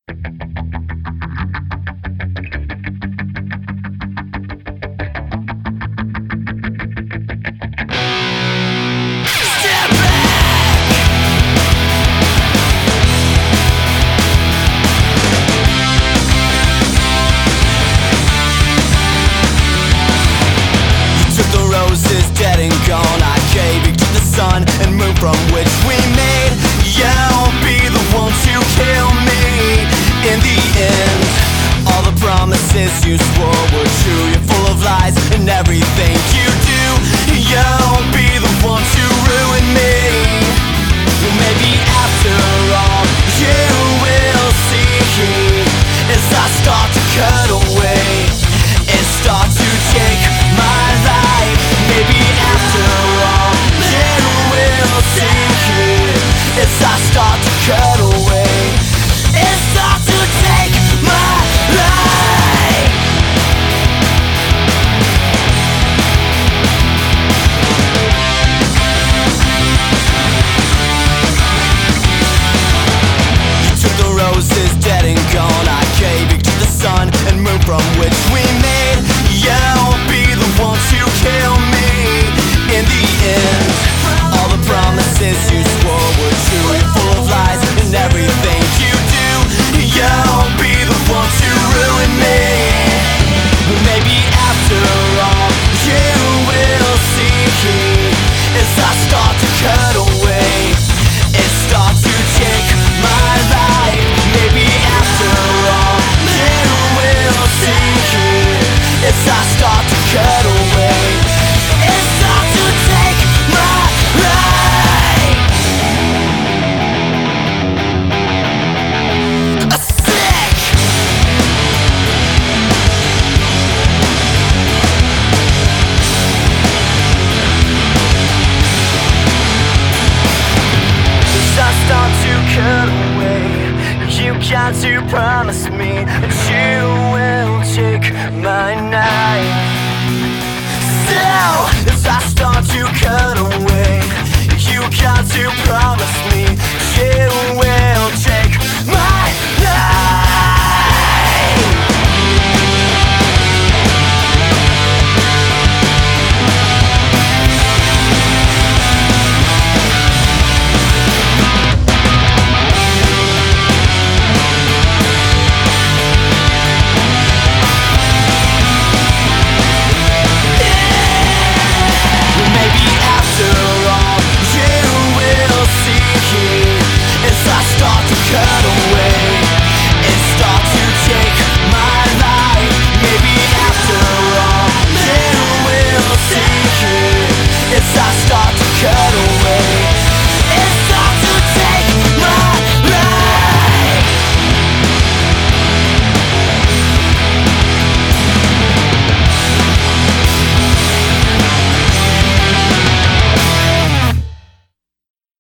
And move from which we made. You'll be the one to kill me. In the end, all the promises you swore were true. You're full of lies and everything you do. You'll be the one to ruin me. Maybe after all you will see, as I start to cut away and start to take my life. Maybe after all you will see, as I start to cut away and start to take my life. You took the roses dead and gone. I gave you to the sun and moon from which we made. You'll be the one to kill me. In the end, all the promises you swore were true. You're full of lies and everything you do. You'll be the one to ruin me. Maybe after all you will see, as I start to cut away and start to take my life. Maybe after all you will see, as I start to cut away and start to take my life. Sick. As I start to cut away, you got to promise me that you will take my knife. So, as I start to cut away, you got to promise me you will take my life. Maybe after all you will see, as I start to cut away and start to take my life. Maybe after all you will see, as I start to